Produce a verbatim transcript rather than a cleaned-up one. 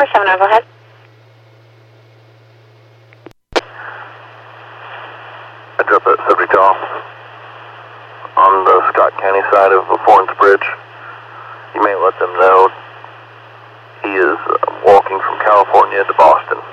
seven nine, go ahead. I drop that subject off on the Scott County side of Florence Bridge. You may let them know he is uh, walking from California to Boston.